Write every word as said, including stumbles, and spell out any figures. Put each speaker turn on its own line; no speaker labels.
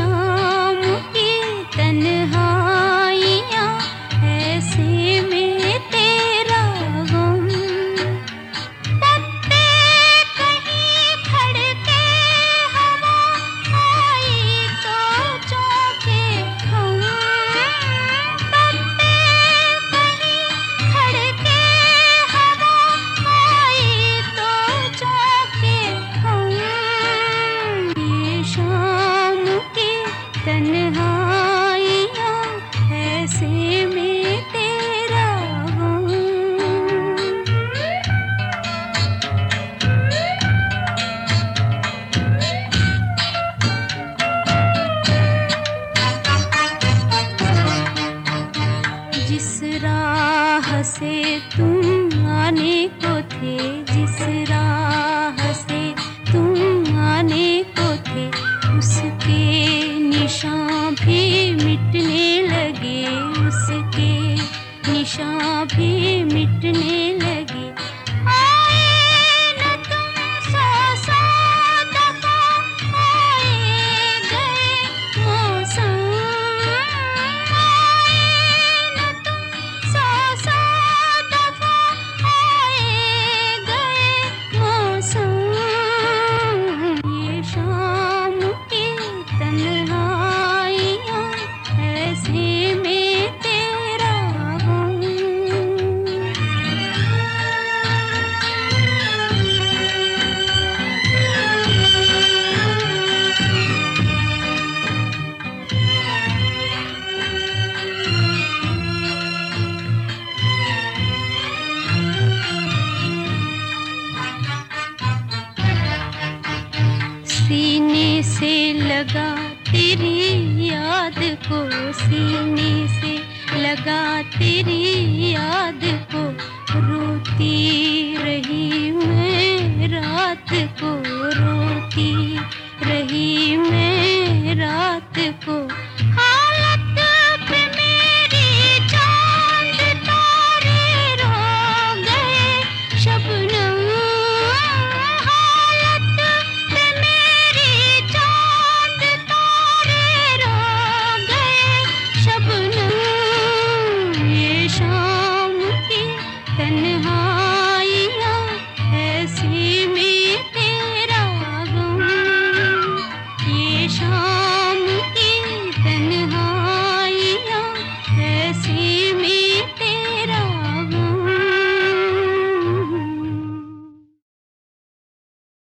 शाम की तन्हाइयाँ, ऐसे में तेरा गम। पत्ते कहीं खड़के हवा आई तो चौंके हम। पत्ते कहीं खड़के हवा आई तो चौंके हम। ये शाम की तन्हाइयाँ, ऐसे में तेरा गम। जिस राह से तुम आने को थे, जिस राह से तुम आने को थे, उसके निशान भी मिटने लगे, उसके निशान भी मिटने लगे। आए न तुम सौ सौ दफा, आए गए मौसम। आए न तुम सौ सौ दफा, आए गए मौसम। ये शाम की तन्हाइयाँ, ऐसे में तेरा गम। सीने से लगा तेरी याद को, सीने से लगा तेरी याद को, रोती रही मैं रात को, रोती रही मैं रात